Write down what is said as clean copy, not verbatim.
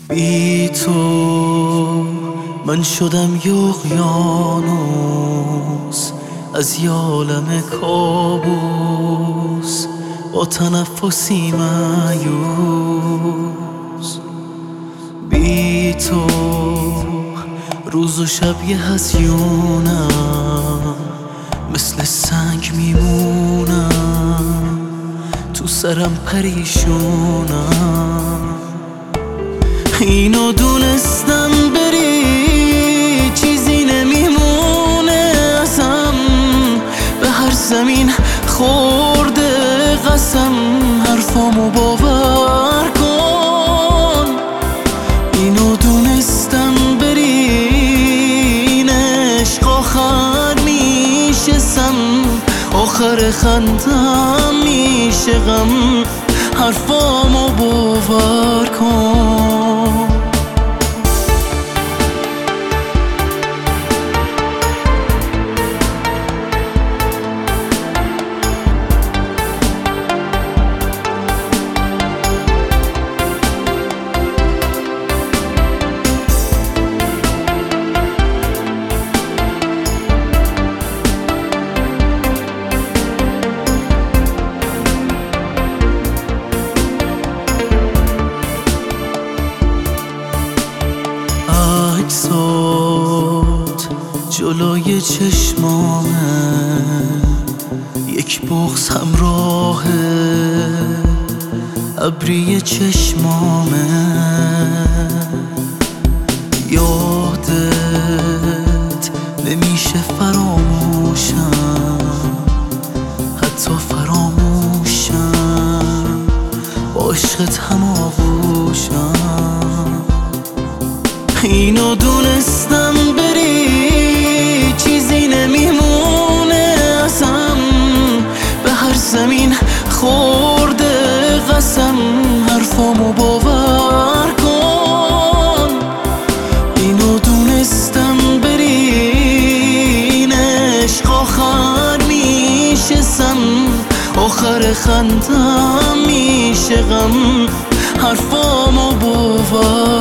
بی تو من شدم یوغیانوس از یالم کابوس با تنفسی مایوس. بی تو روز و شب یه هزیونم، مثل سنگ میمونم، تو سرم پریشونم. اینو دونستم بری چیزی نمیمونه ازم، به هر زمین خورده قسم، حرفامو باور کن. اینو دونستم بری این عشق آخر میشه سم، آخر خندم میشه غم، حرفامو باور کن. عکسات جلوی چشمامه، یک بغض همراهه ابری چشمامه. یادت نمیشه فراموشم، حتی فراموشم با عشقت هم آغوشم. اینو دونستم بری چیزی نمیمونه ازم، به هر زمین خورده قسم، حرفامو باور کن. اینو دونستم بری این عشق آخر میشه سم، آخر خندم میشه غم، حرفامو باور